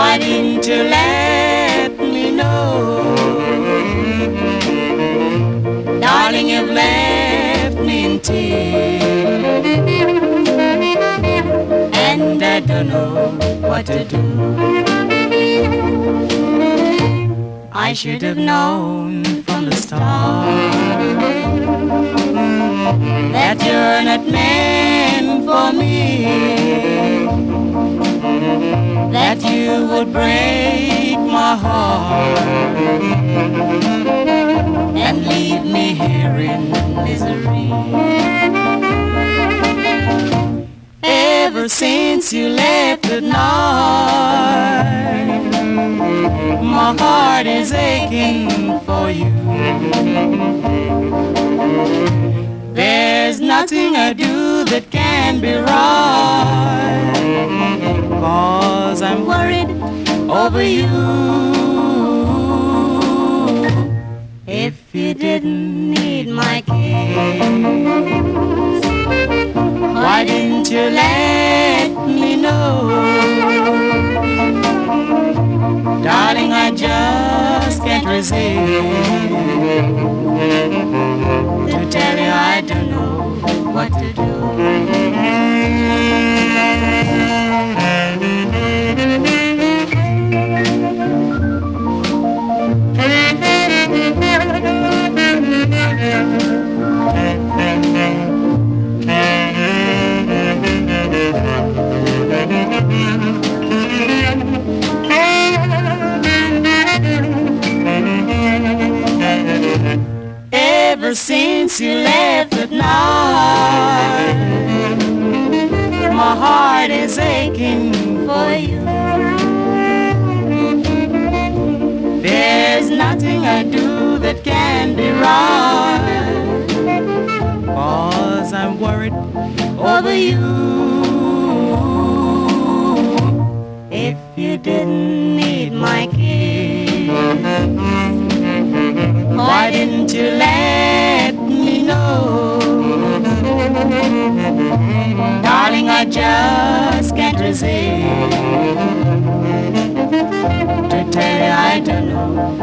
Why didn't you let me know? Darling, you've left me in tears, and I don't know what to do. I should have known from the start that you're not meant for me, that you would break my heart and leave me here in misery. Ever since you left at night, my heart is aching for you. There's nothing I do that can be right, 'cause I'm worried over you. If you didn't need my kiss, why didn't you let me know? Darling, I just can't resist to tell you I don't know what to do. Ever since you left at night, my heart is aching for you. There's nothing I do that can be right, 'cause I'm worried over you. If you didn't need my kiss, why didn't you let me know? Darling, I just can't resist to tell you I don't know